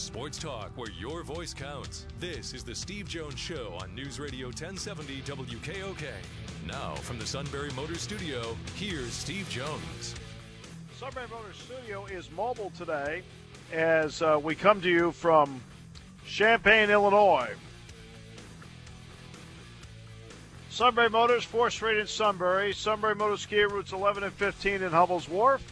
Sports talk where your voice counts. This is the Steve Jones Show on News Radio 1070 WKOK. Now, from the Sunbury Motors Studio, here's Steve Jones. Sunbury Motors Studio is mobile today as we come to you from Champaign, Illinois. Sunbury Motors, 4th Street in Sunbury. Sunbury Motors Ski routes 11 and 15 in Hubbell's Wharf.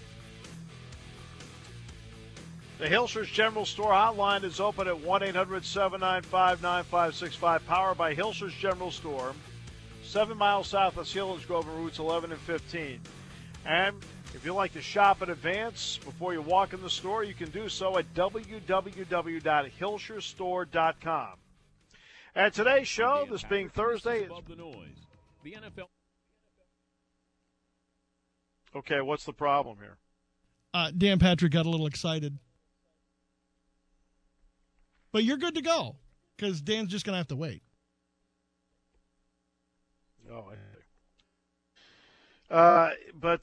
The Hilscher's General Store hotline is open at 1-800-795-9565. Powered by Hilscher's General Store, 7 miles south of Sealands Grove on routes 11 and 15. And if you like to shop in advance before you walk in the store, you can do so at www.hilscherstore.com. And today's show, this being Thursday, is... The NFL. Okay, what's the problem here? Dan Patrick got a little excited. But you're good to go, because Dan's just going to have to wait. Oh, I see. But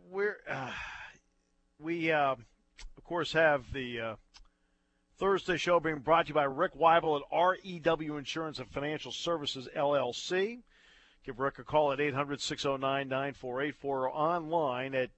we of course, have the Thursday show being brought to you by Rick Weibel at REW Insurance and Financial Services, LLC. Give Rick a call at 800-609-9484 or online at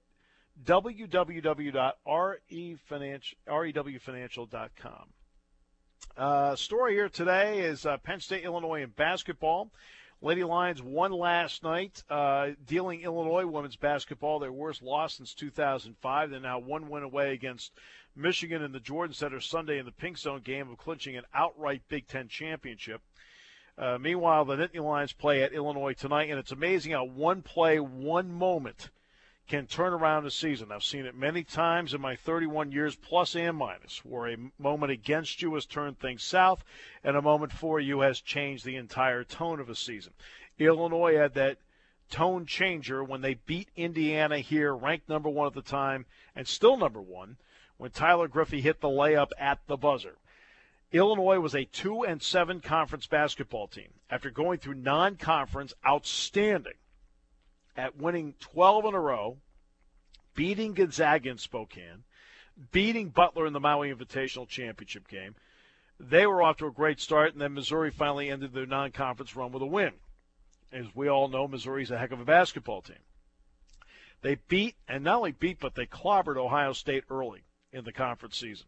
www.rewfinancial.com. Story here today is Penn State, Illinois in basketball. Lady Lions won last night, dealing Illinois women's basketball their worst loss since 2005. They're now one win away against Michigan in the Jordan Center Sunday in the Pink Zone game of clinching an outright Big Ten championship. Meanwhile, the Nittany Lions play at Illinois tonight, and it's amazing how one play, one moment can turn around a season. I've seen it many times in my 31 years, plus and minus, where a moment against you has turned things south and a moment for you has changed the entire tone of a season. Illinois had that tone changer when they beat Indiana here, ranked number 1 at the time and still number 1, when Tyler Griffey hit the layup at the buzzer. Illinois was a 2-7 conference basketball team. After going through non-conference, outstanding at winning 12 in a row, beating Gonzaga in Spokane, beating Butler in the Maui Invitational Championship game. They were off to a great start, and then Missouri finally ended their non-conference run with a win. As we all know, Missouri's a heck of a basketball team. They beat, and not only beat, but they clobbered Ohio State early in the conference season,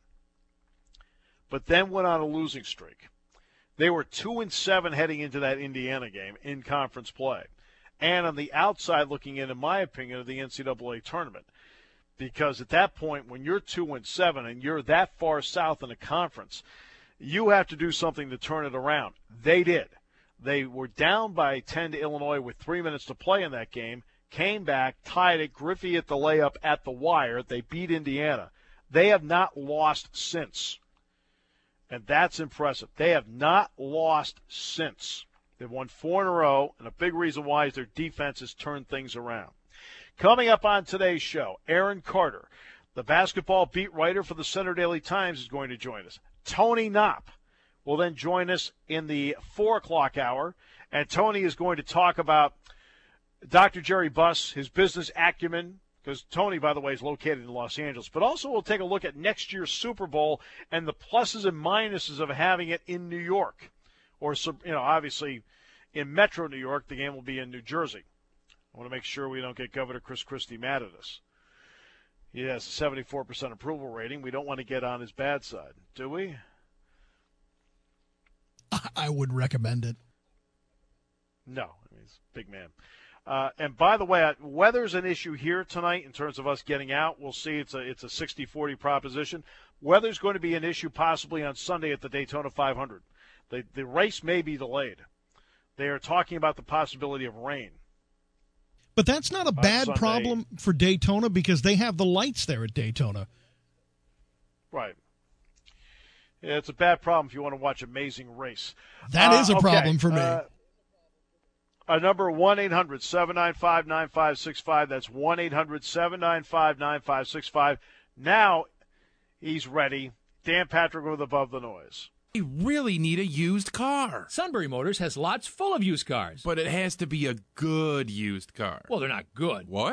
but then went on a losing streak. They were 2-7 heading into that Indiana game in conference play. And on the outside looking in my opinion, of the NCAA tournament. Because at that point, when you're 2-7 and you're that far south in a conference, you have to do something to turn it around. They did. They were down by 10 to Illinois with 3 minutes to play in that game, came back, tied it. Griffey hit the layup at the wire. They beat Indiana. They have not lost since. And that's impressive. They have not lost since. They've won 4 in a row, and a big reason why is their defense has turned things around. Coming up on today's show, Aaron Carter, the basketball beat writer for the Center Daily Times, is going to join us. Tony Knopp will then join us in the 4 o'clock hour, and Tony is going to talk about Dr. Jerry Buss, his business acumen, because Tony, by the way, is located in Los Angeles. But also we'll take a look at next year's Super Bowl and the pluses and minuses of having it in New York. Or, obviously in Metro New York, the game will be in New Jersey. I want to make sure we don't get Governor Chris Christie mad at us. He has a 74% approval rating. We don't want to get on his bad side, do we? I would recommend it. No, he's a big man. And by the way, weather's an issue here tonight in terms of us getting out. We'll see. It's a 60-40 proposition. Weather's going to be an issue possibly on Sunday at the Daytona 500. The race may be delayed. They are talking about the possibility of rain. But that's not a bad Sunday. problem for Daytona because they have the lights there at Daytona. Right. Yeah, it's a bad problem if you want to watch Amazing Race. That is a problem for me. Number 1-800-795-9565. That's 1-800-795-9565. Now he's ready. Dan Patrick with Above the Noise. You really need a used car. Sunbury Motors has lots full of used cars. But it has to be a good used car. Well, they're not good. What?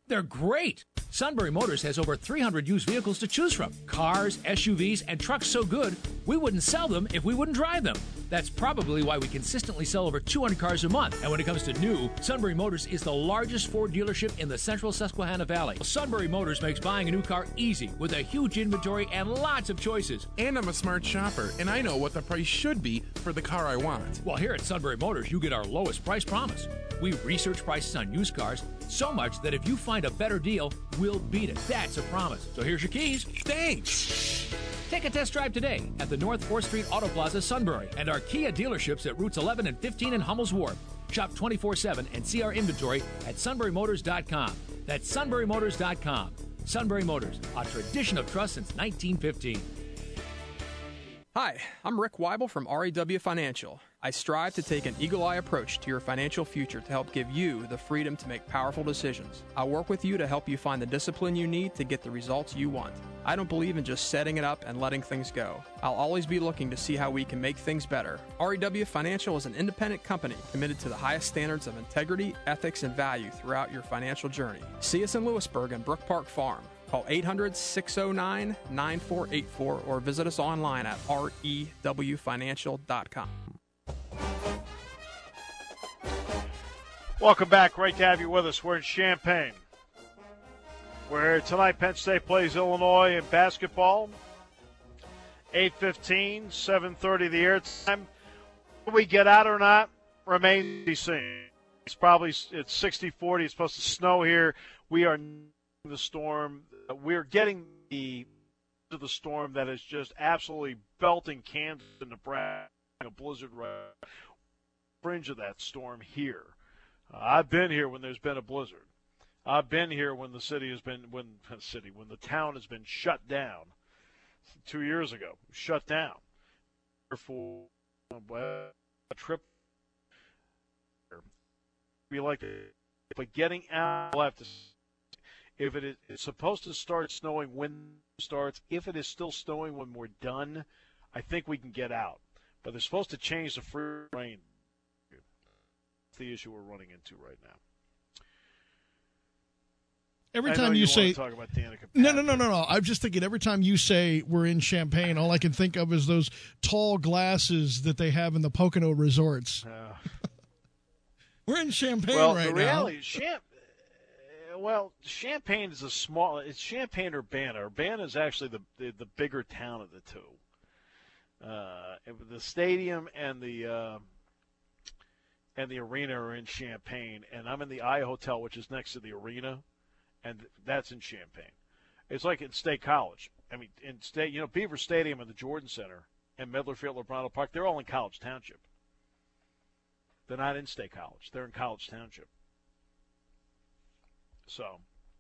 They're great. Sunbury Motors has over 300 used vehicles to choose from. Cars, SUVs, and trucks so good, we wouldn't sell them if we wouldn't drive them. That's probably why we consistently sell over 200 cars a month. And when it comes to new, Sunbury Motors is the largest Ford dealership in the central Susquehanna Valley. Sunbury Motors makes buying a new car easy with a huge inventory and lots of choices. And I'm a smart shopper, and I know what the price should be for the car I want. Well, here at Sunbury Motors, you get our lowest price promise. We research prices on used cars so much that if you find a better deal, we'll beat it. That's a promise. So here's your keys. Thanks. Take a test drive today at the North 4th Street Auto Plaza, Sunbury, and our Kia dealerships at routes 11 and 15 in Hummel's Wharf. Shop 24/7 and see our inventory at sunburymotors.com. That's sunburymotors.com. Sunbury Motors, a tradition of trust since 1915. Hi, I'm Rick Weibel from REW Financial. I strive to take an eagle-eye approach to your financial future to help give you the freedom to make powerful decisions. I'll work with you to help you find the discipline you need to get the results you want. I don't believe in just setting it up and letting things go. I'll always be looking to see how we can make things better. REW Financial is an independent company committed to the highest standards of integrity, ethics, and value throughout your financial journey. See us in Lewisburg and Brook Park Farm. Call 800-609-9484 or visit us online at rewfinancial.com. Welcome back. Great to have you with us. We're in Champaign, where tonight Penn State plays Illinois in basketball. 8:15, 7:30 the air time. Will we get out or not remains to be seen. It's 60-40. It's supposed to snow here. We are in the storm. We're getting the storm that is just absolutely belting Kansas and Nebraska. A blizzard right fringe of that storm here. I've been here when there's been a blizzard. I've been here when the when the town has been shut down 2 years ago. Shut down for a trip. We like it, but getting out left. If it is it's supposed to start snowing when it starts, if it is still snowing when we're done, I think we can get out. But they're supposed to change the free rain. That's the issue we're running into right now. Every time you say talk about Danica no. I'm just thinking every time you say we're in Champaign, all I can think of is those tall glasses that they have in the Pocono resorts. We're in Champaign right now. Well, the reality is Champaign is it's Champaign Urbana. Urbana is actually the bigger town of the two. The stadium and the arena are in Champaign, and I'm in the I Hotel, which is next to the arena, and that's in Champaign. It's like in State College. I mean, in State, Beaver Stadium and the Jordan Center and Medler Field, Lebrano Park, they're all in College Township. They're not in State College. They're in College Township. So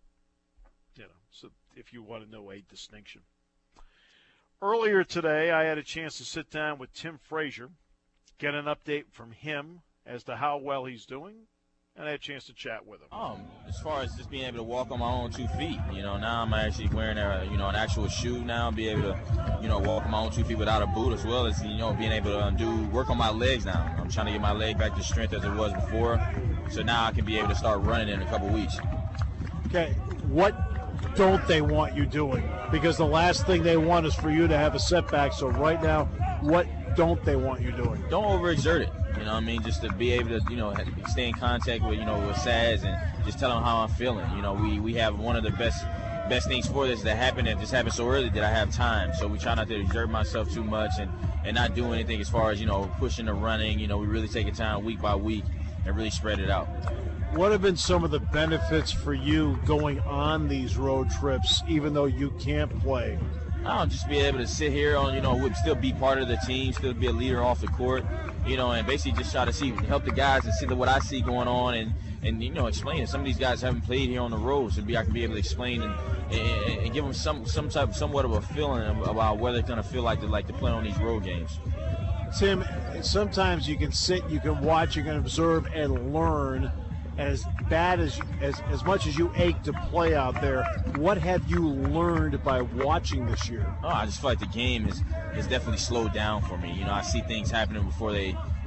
if you want to know a distinction. Earlier today, I had a chance to sit down with Tim Frazier, get an update from him as to how well he's doing, and I had a chance to chat with him. As far as just being able to walk on my own 2 feet, now I'm actually wearing an actual shoe now, be able to, walk on my own 2 feet without a boot, as well as, being able to work on my legs now. I'm trying to get my leg back to strength as it was before, so now I can be able to start running in a couple weeks. Okay, what don't they want you doing? Because the last thing they want is for you to have a setback. So right now, what don't they want you doing? Don't overexert it. Just to be able to, stay in contact with, with Saz and just tell them how I'm feeling. We have one of the best things for this that happened, and just happened so early that I have time. So we try not to exert myself too much and not do anything as far as, pushing the running. We really take it time week by week and really spread it out. What have been some of the benefits for you going on these road trips, even though you can't play? Just be able to sit here on, still be part of the team, still be a leader off the court, and basically just try to help the guys and see what I see going on and explain it. Some of these guys haven't played here on the road, so I can be able to explain and give them somewhat of a feeling about what it's going to feel like to play on these road games. Tim, sometimes you can sit, you can watch, you can observe and learn. As much as you ache to play out there, what have you learned by watching this year? I just feel like the game has definitely slowed down for me. I see things happening before they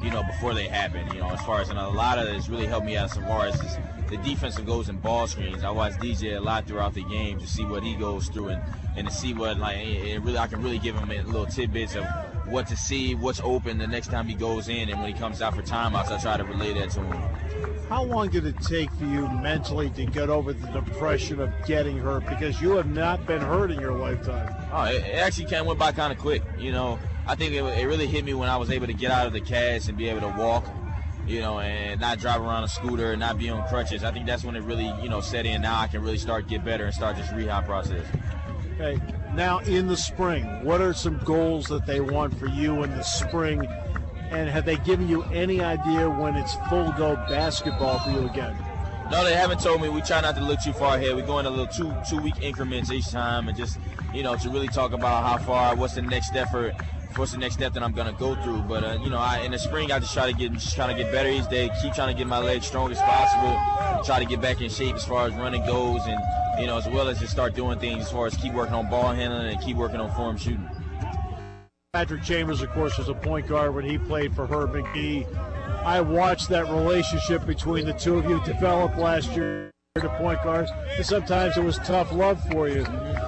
before they happen. As far as, and a lot of it has really helped me out as far as just the defensive goes in ball screens. I watch DJ a lot throughout the game to see what he goes through and to see what, I can really give him little tidbits of what to see, what's open the next time he goes in, and when he comes out for timeouts, I try to relay that to him. How long did it take for you mentally to get over the depression of getting hurt? Because you have not been hurt in your lifetime. Oh, it actually went by kind of quick. I think it really hit me when I was able to get out of the cast and be able to walk, and not drive around a scooter and not be on crutches. I think that's when it really, set in. Now I can really start to get better and start this rehab process. Okay. Now in the spring, what are some goals that they want for you in the spring? And have they given you any idea when it's full go basketball for you again? No, they haven't told me. We try not to look too far ahead. We go in a little two-week increments each time, and just, to really talk about how far, what's the next step that I'm going to go through. But, in the spring, I just trying to get better each day, keep trying to get my legs strong as possible, try to get back in shape as far as running goes, and, as well as just start doing things as far as keep working on ball handling and keep working on form shooting. Patrick Chambers, of course, was a point guard when he played for Herb McGee. I watched that relationship between the two of you develop last year to point guards, and sometimes it was tough love for you.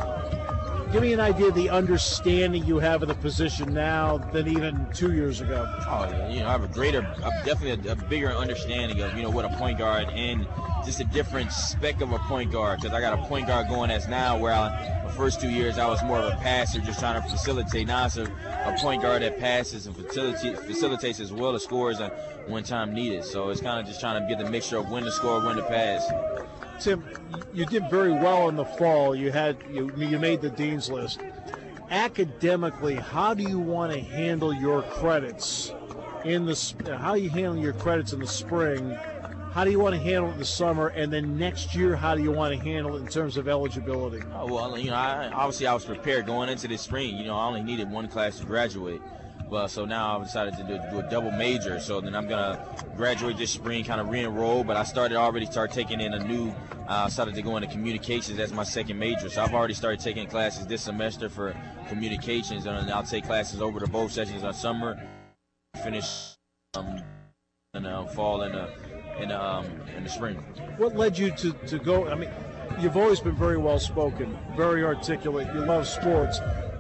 Give me an idea of the understanding you have of the position now than even 2 years ago. Oh, I have definitely a bigger understanding of, what a point guard and just a different spec of a point guard, because I got a point guard going as now where the first 2 years I was more of a passer just trying to facilitate. Now it's a point guard that passes and facilitates as well as scores when time needed. So it's kind of just trying to get the mixture of when to score, when to pass. Tim, you did very well in the fall. You made the Dean's List. Academically, how do you want to handle your credits in the spring? How do you handle your credits in the spring? How do you want to handle it in the summer? And then next year, how do you want to handle it in terms of eligibility? Oh, well, I was prepared going into this spring. I only needed one class to graduate. Well, so now I've decided to do a double major. So then I'm going to graduate this spring, kind of re-enroll. But I already started taking in started to go into communications as my second major. So I've already started taking classes this semester for communications. And I'll take classes over to both sessions on summer, finish in the fall and in the spring. What led you to go? I mean, you've always been very well spoken, very articulate. You love sports.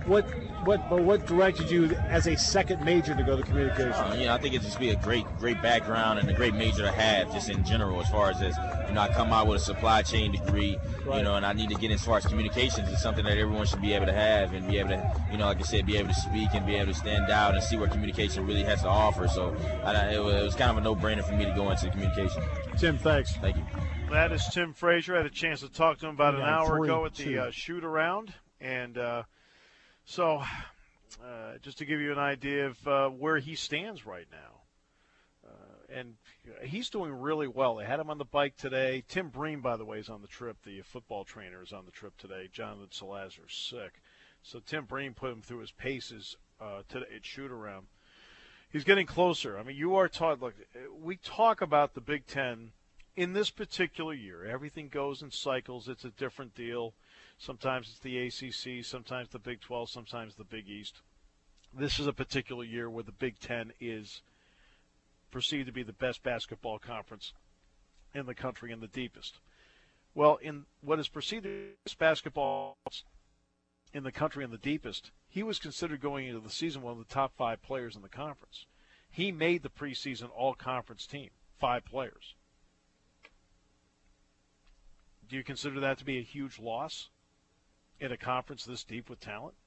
What directed you as a second major to go to communications? I think it just be a great background and a great major to have just in general as far as this. I come out with a supply chain degree, right. And I need to get as far as communications. It's something that everyone should be able to have and be able to, like I said, be able to speak and be able to stand out and see what communication really has to offer. So it was kind of a no-brainer for me to go into communication. Tim, thanks. Thank you. That is Tim Frazier. I had a chance to talk to him about an hour ago at the shoot-around. And so just to give you an idea of where he stands right now. And he's doing really well. They had him on the bike today. Tim Breen, by the way, is on the trip. The football trainer is on the trip today. Jonathan Salazar is sick. So Tim Breen put him through his paces today at shoot-around. He's getting closer. I mean, you are taught. Look, we talk about the Big Ten in this particular year. Everything goes in cycles. It's a different deal. Sometimes it's the ACC, sometimes the Big 12, sometimes the Big East. This is a particular year where the Big Ten is perceived to be the best basketball conference in the country and the deepest. Well, in what is perceived as basketball in the country and the deepest, he was considered going into the season one of the top 5 players in the conference. He made the preseason all-conference team, 5 players. Do you consider that to be a huge loss in a conference this deep with talent?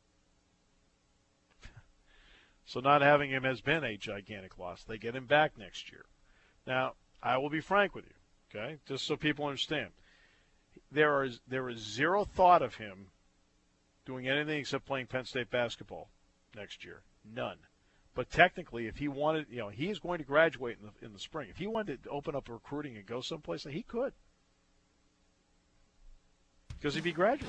So not having him has been a gigantic loss. They get him back next year. Now, I will be frank with you, okay, just so people understand. There is zero thought of him doing anything except playing Penn State basketball next year. None. But technically, if he wanted, he is going to graduate in the spring. If he wanted to open up recruiting and go someplace, he could. Because he'd be graduating.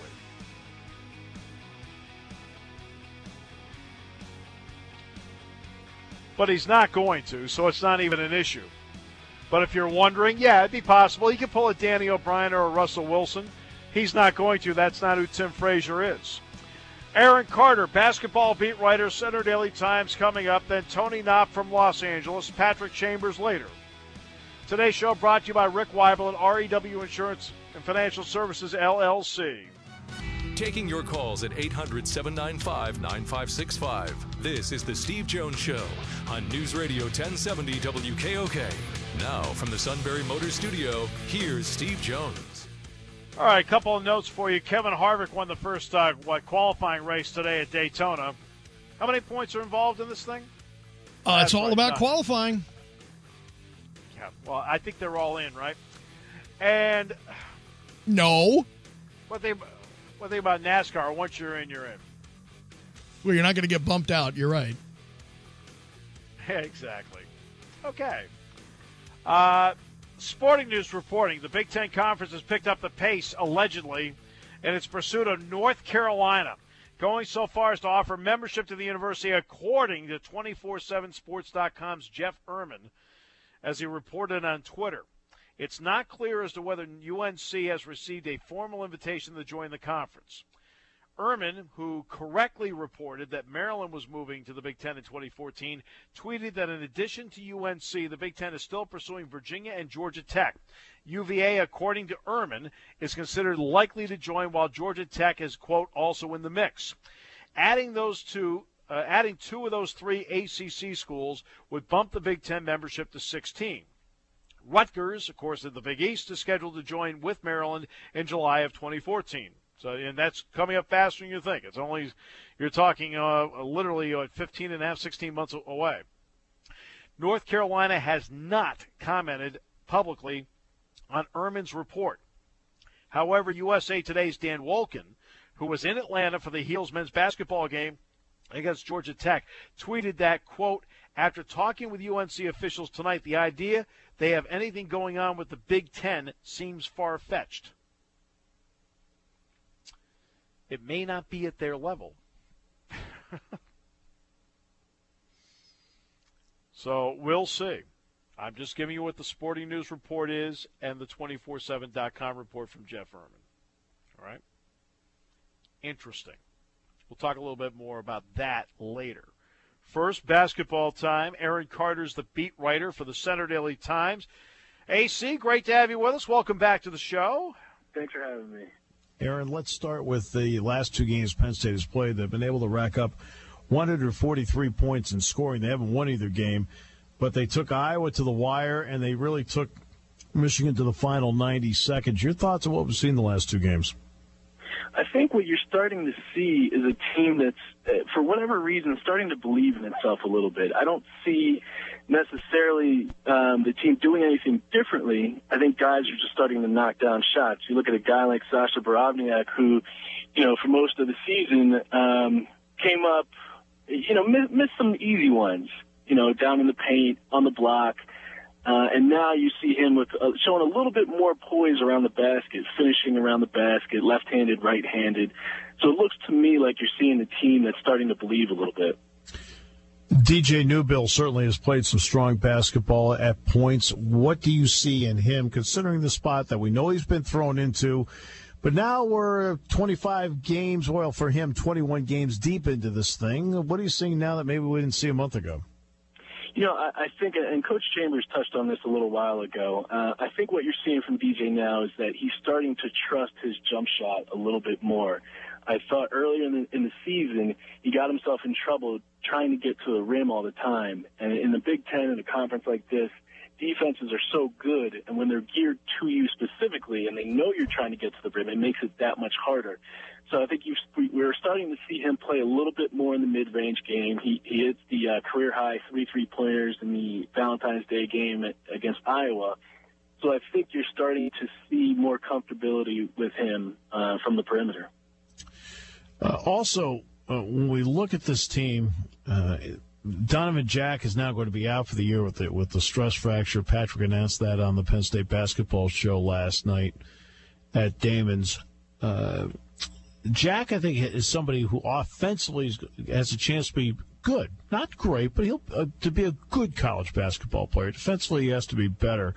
But he's not going to, so it's not even an issue. But if you're wondering, yeah, it'd be possible. He could pull a Danny O'Brien or a Russell Wilson. He's not going to. That's not who Tim Frazier is. Aaron Carter, basketball beat writer, Center Daily Times, coming up. Then Tony Knopp from Los Angeles, Patrick Chambers later. Today's show brought to you by Rick Weibel at REW Insurance and Financial Services, LLC. Taking your calls at 800-795-9565. This is the Steve Jones Show on News Radio 1070 WKOK. Now, from the Sunbury Motors Studio, here's Steve Jones. All right, a couple of notes for you. Kevin Harvick won the first qualifying race today at Daytona. How many points are involved in this thing? It's all about qualifying. Yeah, well, I think they're all in, right? And no. What think about NASCAR? Once you're in, you're in. Well, you're not going to get bumped out. You're right. Exactly. Okay. Sporting News reporting, the Big Ten Conference has picked up the pace, allegedly, in its pursuit of North Carolina, going so far as to offer membership to the university, according to 247sports.com's Jeff Erman, as he reported on Twitter. It's not clear as to whether UNC has received a formal invitation to join the conference. Erman, who correctly reported that Maryland was moving to the Big Ten in 2014, tweeted that in addition to UNC, the Big Ten is still pursuing Virginia and Georgia Tech. UVA, according to Erman, is considered likely to join, while Georgia Tech is, quote, also in the mix. Adding two of those three ACC schools would bump the Big Ten membership to 16. Rutgers, of course, in the Big East, is scheduled to join with Maryland in July of 2014. So, and that's coming up faster than you think. It's only, you're talking literally 15 and a half, 16 months away. North Carolina has not commented publicly on Erman's report. However, USA Today's Dan Wolken, who was in Atlanta for the Heels men's basketball game against Georgia Tech, tweeted that, quote, after talking with UNC officials tonight, the idea they have anything going on with the Big Ten seems far-fetched. It may not be at their level. So we'll see. I'm just giving you what the Sporting News report is and the 247.com report from Jeff Erman. All right? Interesting. We'll talk a little bit more about that later. First, basketball time. Aaron Carter's the beat writer for the Center Daily Times. AC, great to have you with us. Welcome back to the show. Thanks for having me. Aaron, let's start with the last two games Penn State has played. They've been able to rack up 143 points in scoring. They haven't won either game, but they took Iowa to the wire, and they really took Michigan to the final 90 seconds. Your thoughts on what we've seen the last two games? I think what you're starting to see is a team that's, for whatever reason, starting to believe in itself a little bit. I don't see necessarily the team doing anything differently. I think guys are just starting to knock down shots. You look at a guy like Sasha Borovniak, who, for most of the season came up, missed some easy ones, down in the paint, on the block. And now you see him with showing a little bit more poise around the basket, finishing around the basket, left-handed, right-handed. So it looks to me like you're seeing a team that's starting to believe a little bit. DJ Newbill certainly has played some strong basketball at points. What do you see in him, considering the spot that we know he's been thrown into? But now we're 25 games, well, for him, 21 games deep into this thing. What are you seeing now that maybe we didn't see a month ago? I think, and Coach Chambers touched on this a little while ago, I think what you're seeing from DJ now is that he's starting to trust his jump shot a little bit more. I thought earlier in the season he got himself in trouble trying to get to the rim all the time. And in the Big Ten, in a conference like this, defenses are so good, and when they're geared to you specifically and they know you're trying to get to the rim, it makes it that much harder. So I think we're starting to see him play a little bit more in the mid-range game. He hits the career-high 3 3-pointers in the Valentine's Day game against Iowa. So I think you're starting to see more comfortability with him from the perimeter. Also, when we look at this team, Donovan Jack is now going to be out for the year with the stress fracture. Patrick announced that on the Penn State basketball show last night at Damon's. Jack, I think, is somebody who offensively has a chance to be good. Not great, but he'll to be a good college basketball player. Defensively, he has to be better.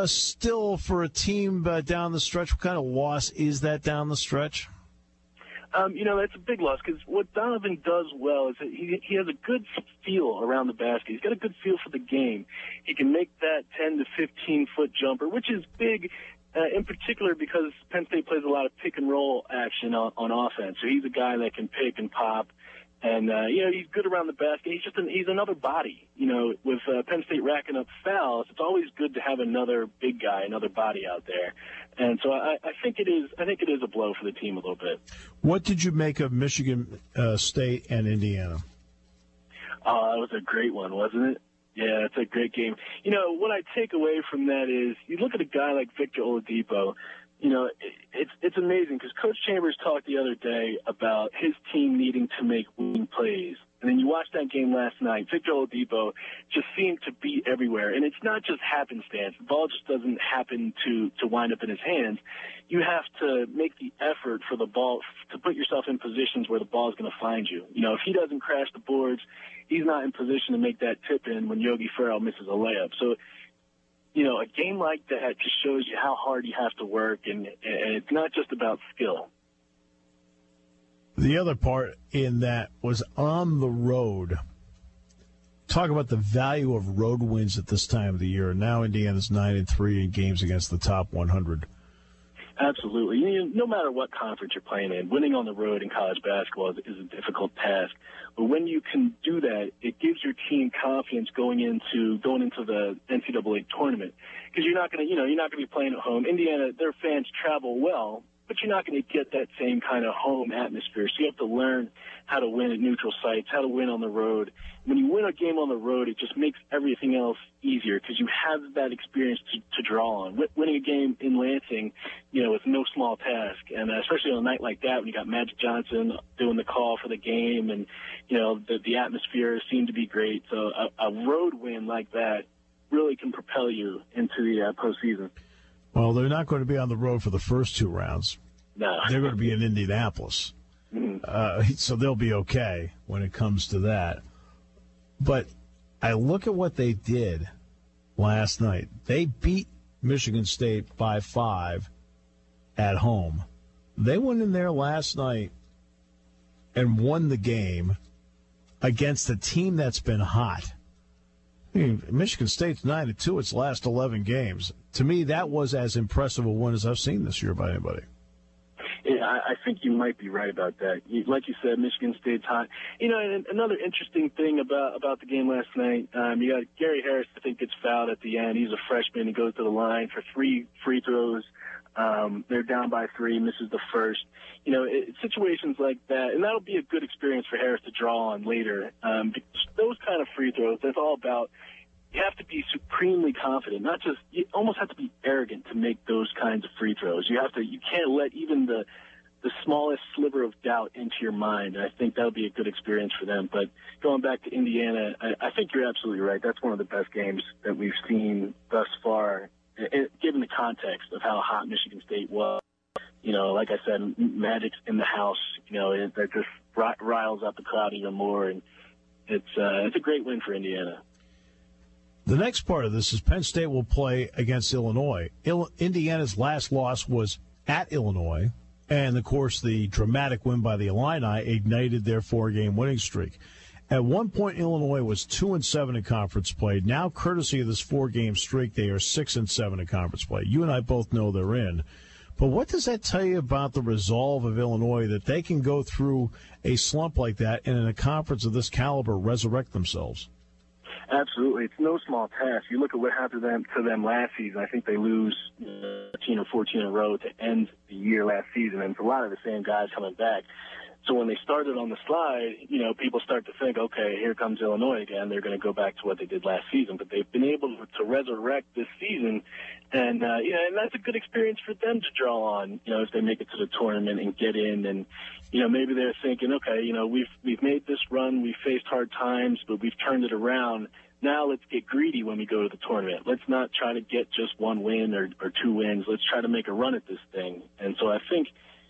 Still, for a team down the stretch, what kind of loss is that down the stretch? That's a big loss because what Donovan does well is that he has a good feel around the basket. He's got a good feel for the game. He can make that 10 to 15-foot jumper, which is big in particular because Penn State plays a lot of pick-and-roll action on offense. So he's a guy that can pick and pop. And, he's good around the basket. He's another body. With Penn State racking up fouls, it's always good to have another big guy, another body out there. And so I think it is a blow for the team a little bit. What did you make of Michigan State and Indiana? Oh, that was a great one, wasn't it? Yeah, it's a great game. What I take away from that is you look at a guy like Victor Oladipo. It's amazing because Coach Chambers talked the other day about his team needing to make winning plays. And then you watch that game last night. Victor Oladipo just seemed to be everywhere. And it's not just happenstance. The ball just doesn't happen to wind up in his hands. You have to make the effort for the ball to put yourself in positions where the ball is going to find you. If he doesn't crash the boards, he's not in position to make that tip in when Yogi Ferrell misses a layup. So, a game like that just shows you how hard you have to work, and it's not just about skill. The other part in that was on the road. Talk about the value of road wins at this time of the year. Now Indiana's 9-3 in games against the top 100. Absolutely. No matter what conference you're playing in, winning on the road in college basketball is a difficult task. But when you can do that, it gives your team confidence going into the NCAA tournament. Because you're not going to be playing at home. Indiana, their fans travel well, but you're not going to get that same kind of home atmosphere. So you have to learn how to win at neutral sites, how to win on the road. When you win a game on the road, it just makes everything else easier because you have that experience to draw on. Winning a game in Lansing, is no small task, and especially on a night like that when you got Magic Johnson doing the call for the game, and the atmosphere seemed to be great. So a road win like that really can propel you into the postseason. Well, they're not going to be on the road for the first two rounds. No. They're going to be in Indianapolis. So they'll be okay when it comes to that. But I look at what they did last night. They beat Michigan State by 5 at home. They went in there last night and won the game against a team that's been hot. Michigan State's 9-2 its last 11 games. To me, that was as impressive a one as I've seen this year by anybody. Yeah, I think you might be right about that. Like you said, Michigan State's hot. And another interesting thing about the game last night, you got Gary Harris, I think, gets fouled at the end. He's a freshman. He goes to the line for 3 free throws. They're down by 3, misses the first. Situations like that, and that'll be a good experience for Harris to draw on later. Those kind of free throws, that's all about. You have to be supremely confident, you almost have to be arrogant to make those kinds of free throws. You can't let even the smallest sliver of doubt into your mind. And I think that'll be a good experience for them. But going back to Indiana, I think you're absolutely right. That's one of the best games that we've seen thus far, given the context of how hot Michigan State was. Like I said, Magic's in the house. That just riles up the crowd even more, and it's a great win for Indiana. The next part of this is Penn State will play against Illinois. Indiana's last loss was at Illinois, and, of course, the dramatic win by the Illini ignited their 4-game winning streak. At one point, Illinois was 2-7 in conference play. Now, courtesy of this 4-game streak, they are 6-7 in conference play. You and I both know they're in. But what does that tell you about the resolve of Illinois that they can go through a slump like that and in a conference of this caliber resurrect themselves? Absolutely. It's no small task. You look at what happened to them last season. I think they lose 13 or 14 in a row to end the year last season, and it's a lot of the same guys coming back. So when they started on the slide, people start to think, okay, here comes Illinois again. They're going to go back to what they did last season. But they've been able to resurrect this season, and and that's a good experience for them to draw on, if they make it to the tournament and get in. And, maybe they're thinking, okay, we've made this run. We've faced hard times, but we've turned it around. Now let's get greedy when we go to the tournament. Let's not try to get just 1 win or 2 wins. Let's try to make a run at this thing. And so I think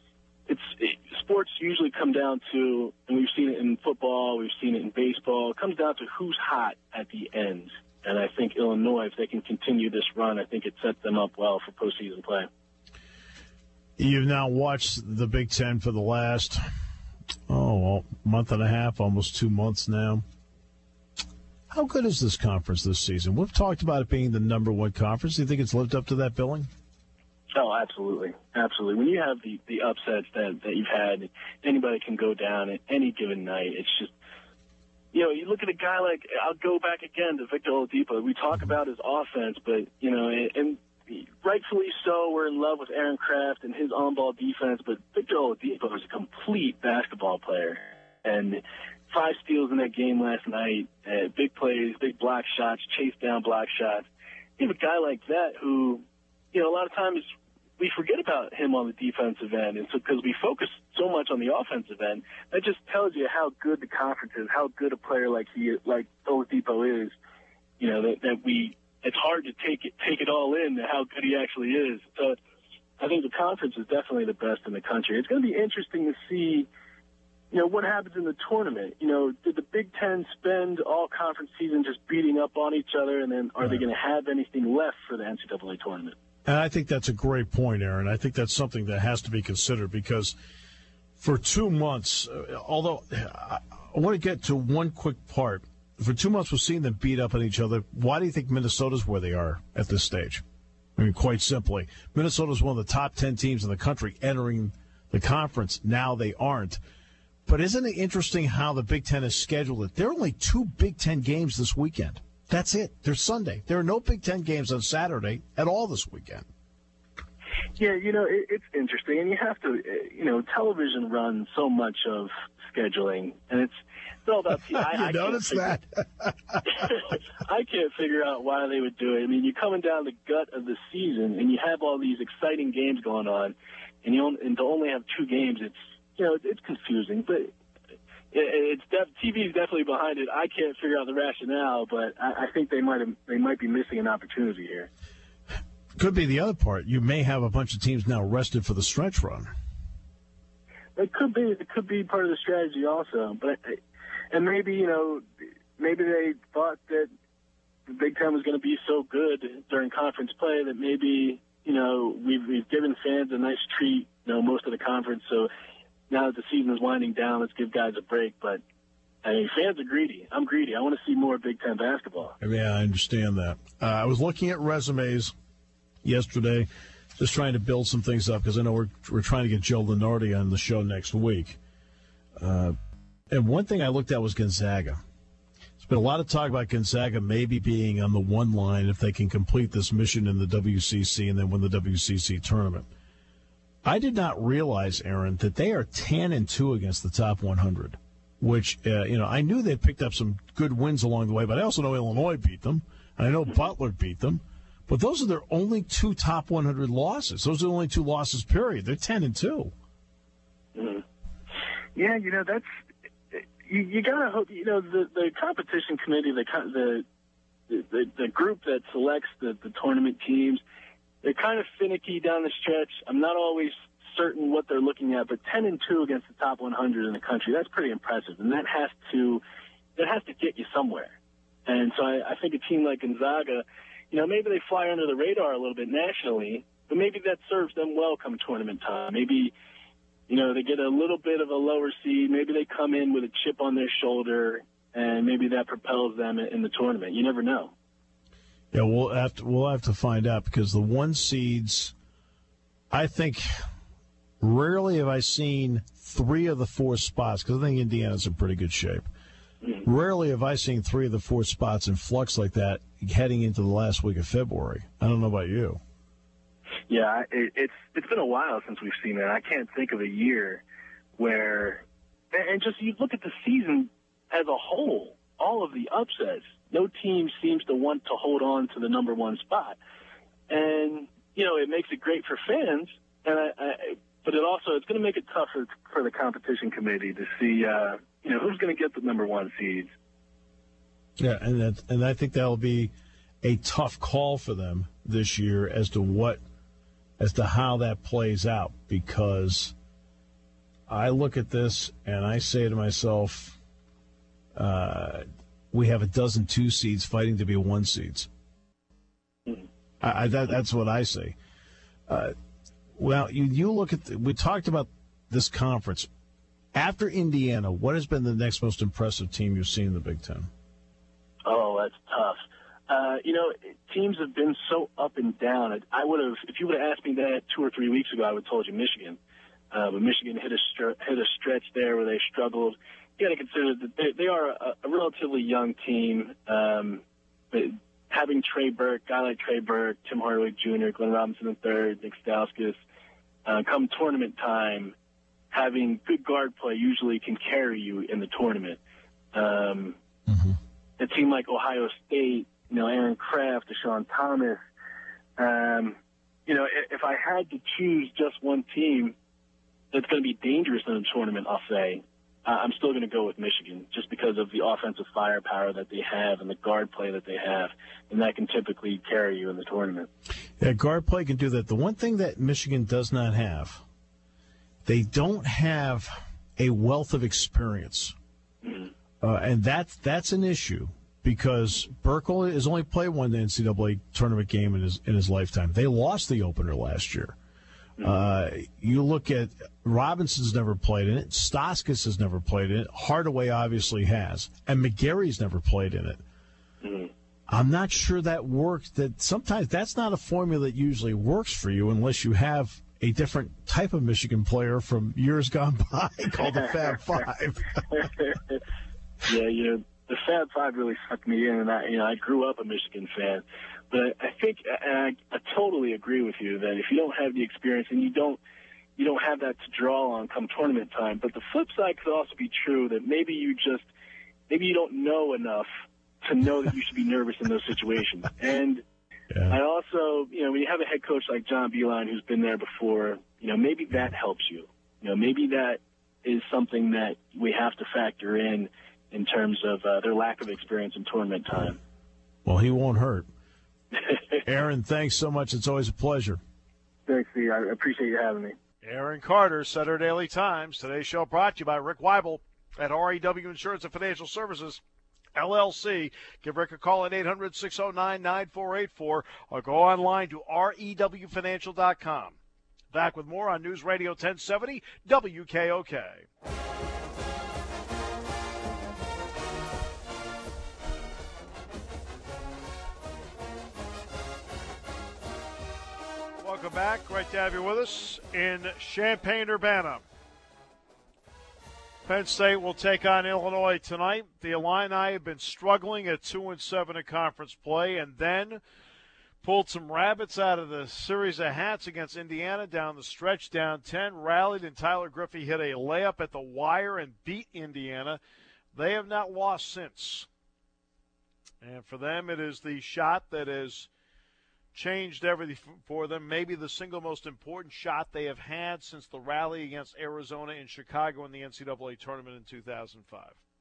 sports usually come down to, and we've seen it in football, we've seen it in baseball, it comes down to who's hot at the end. And I think Illinois, if they can continue this run, I think it sets them up well for postseason play. You've now watched the Big Ten for the last, month and a half, almost 2 months now. How good is this conference this season? We've talked about it being the number one conference. Do you think it's lived up to that billing? Oh, absolutely. Absolutely. When you have the upsets that you've had, anybody can go down at any given night. It's just, you look at a guy like, I'll go back again to Victor Oladipo. We talk about his offense, but, and rightfully so, we're in love with Aaron Craft and his on-ball defense, but Victor Oladipo is a complete basketball player. And 5 steals in that game last night, big plays, big block shots, chase down block shots. You have a guy like that who, a lot of times we forget about him on the defensive end, and so because we focus so much on the offensive end, that just tells you how good the conference is, how good a player like Oladipo is. It's hard to take it all in how good he actually is. So I think the conference is definitely the best in the country. It's going to be interesting to see, what happens in the tournament. Did the Big Ten spend all conference season just beating up on each other, and then are they going to have anything left for the NCAA tournament? And I think that's a great point, Aaron. I think that's something that has to be considered because for 2 months, although I want to get to one quick part. For 2 months, we've seen them beat up on each other. Why do you think Minnesota's where they are at this stage? I mean, quite simply, Minnesota's one of the top 10 teams in the country entering the conference. Now they aren't. But isn't it interesting how the Big Ten has scheduled it? There are only 2 Big Ten games this weekend. That's it. There's Sunday. There are no Big Ten games on Saturday at all this weekend. Yeah, it's interesting. And you have to, television runs so much of scheduling. And it's all about I noticed that. I can't figure out why they would do it. I mean, you're coming down the gut of the season, and you have all these exciting games going on, and to only have 2 games, it's confusing. But TV is definitely behind it. I can't figure out the rationale, but I think they might be missing an opportunity here. Could be the other part. You may have a bunch of teams now rested for the stretch run. It could be. It could be part of the strategy also. And maybe they thought that the Big Ten was going to be so good during conference play that maybe we've given fans a nice treat. Most of the conference. So now that the season is winding down, let's give guys a break. But fans are greedy. I'm greedy. I want to see more Big Ten basketball. Yeah, I understand that. I was looking at resumes yesterday, just trying to build some things up because I know we're trying to get Joe Lunardi on the show next week. And one thing I looked at was Gonzaga. There's been a lot of talk about Gonzaga maybe being on the one line if they can complete this mission in the WCC and then win the WCC tournament. I did not realize, Aaron, that they are 10-2 against the top 100, which, I knew they picked up some good wins along the way, but I also know Illinois beat them. And I know Butler beat them. But those are their only 2 top 100 losses. Those are the only 2 losses, period. They're 10-2. Mm-hmm. Yeah, that's you gotta hope. The competition committee, the group that selects the tournament teams, they're kind of finicky down the stretch. I'm not always certain what they're looking at, but 10-2 against the top 100 in the country, that's pretty impressive, and that has to get you somewhere. And so I think a team like Gonzaga, maybe they fly under the radar a little bit nationally, but maybe that serves them well come tournament time. Maybe, they get a little bit of a lower seed. Maybe they come in with a chip on their shoulder, and maybe that propels them in the tournament. You never know. Yeah, we'll have to find out because the 1 seeds, I think, rarely have I seen 3 of the 4 spots, because I think Indiana's in pretty good shape. Rarely have I seen 3 of the 4 spots in flux like that heading into the last week of February. I don't know about you. Yeah, it's been a while since we've seen that. I can't think of a year where, and just you look at the season as a whole, all of the upsets. No team seems to want to hold on to the number 1 spot, and it makes it great for fans. But it's going to make it tougher for the competition committee to see who's going to get the number 1 seeds. Yeah, and I think that'll be a tough call for them this year as to how that plays out, because I look at this and I say to myself, we have a dozen 2 seeds fighting to be 1 seeds. That's what I say. Well, you look at we talked about this conference. After Indiana, what has been the next most impressive team you've seen in the Big Ten? Oh, that's tough. Teams have been so up and down. If you would have asked me that 2 or 3 weeks ago, I would have told you Michigan. But Michigan hit a stretch there where they struggled. You got to consider that they are a relatively young team. But having guy like Trey Burke, Tim Hardaway Jr., Glenn Robinson III, Nick Stauskas, come tournament time, having good guard play usually can carry you in the tournament. A team like Ohio State, Aaron Kraft, Deshaun Thomas, if I had to choose just one team that's going to be dangerous in the tournament, I'll say, I'm still going to go with Michigan just because of the offensive firepower that they have and the guard play that they have, and that can typically carry you in the tournament. Yeah, guard play can do that. The one thing that Michigan does not have, they don't have a wealth of experience, and that's an issue because Burkle has only played one NCAA tournament game in his lifetime. They lost the opener last year. You look at Robinson's never played in it. Stauskas has never played in it. Hardaway obviously has. And McGarry's never played in it. I'm not sure that works. That sometimes that's not a formula that usually works for you unless you have a different type of Michigan player from years gone by called the Fab Five. Yeah, the Fab Five really sucked me in, and I grew up a Michigan fan. But I think, and I totally agree with you that if you don't have the experience and you don't have that to draw on come tournament time. But the flip side could also be true that maybe you don't know enough to know that you should be nervous in those situations. And I also, when you have a head coach like John Beilein who's been there before, maybe that helps you. Maybe that is something that we have to factor in terms of their lack of experience in tournament time. Well, he won't hurt. Aaron, thanks so much. It's always a pleasure. Thanks, Steve. I appreciate you having me. Aaron Carter, Sutter Daily Times. Today's show brought to you by Rick Weibel at REW Insurance and Financial Services, LLC. Give Rick a call at 800-609-9484 or go online to rewfinancial.com. Back with more on News Radio 1070 WKOK. Welcome back. Great to have you with us in Champaign-Urbana. Penn State will take on Illinois tonight. The Illini have been struggling at 2-7 in conference play and then pulled some rabbits out of the series of hats against Indiana down the stretch, down 10, rallied, and Tyler Griffey hit a layup at the wire and beat Indiana. They have not lost since. And for them, it is the shot that has changed everything for them. Maybe the single most important shot they have had since the rally against Arizona in Chicago in the NCAA tournament in 2005.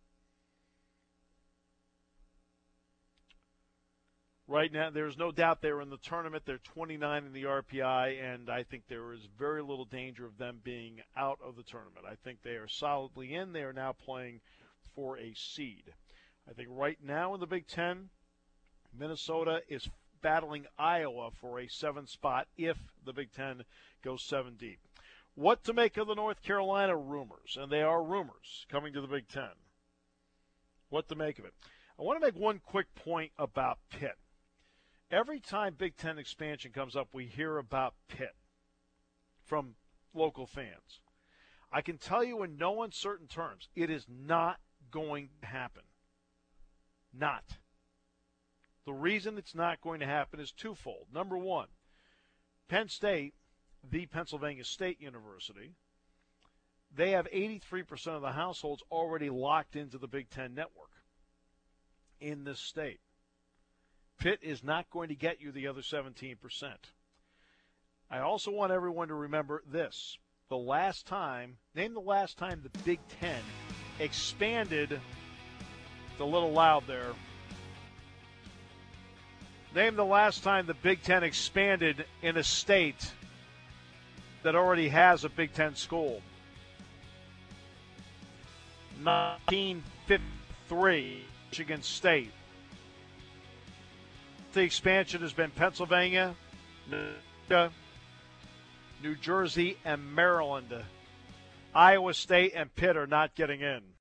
Right now, there's no doubt they're in the tournament. They're 29 in the RPI, and I think there is very little danger of them being out of the tournament. I think they are solidly in. They are now playing for a seed. I think right now in the Big Ten, Minnesota is battling Iowa for a 7th spot if the Big Ten goes 7 deep. What to make of the North Carolina rumors, and they are rumors coming to the Big Ten. What to make of it. I want to make one quick point about Pitt. Every time Big Ten expansion comes up, we hear about Pitt from local fans. I can tell you in no uncertain terms, it is not going to happen. Not. The reason it's not going to happen is twofold. Number one, Penn State, the Pennsylvania State University, they have 83% of the households already locked into the Big Ten network in this state. Pitt is not going to get you the other 17%. I also want everyone to remember this. Name the last time the Big Ten expanded, it's a little loud there. Name the last time the Big Ten expanded in a state that already has a Big Ten school. 1953, Michigan State. The expansion has been Pennsylvania, New Jersey and Maryland. Iowa State and Pitt are not getting in.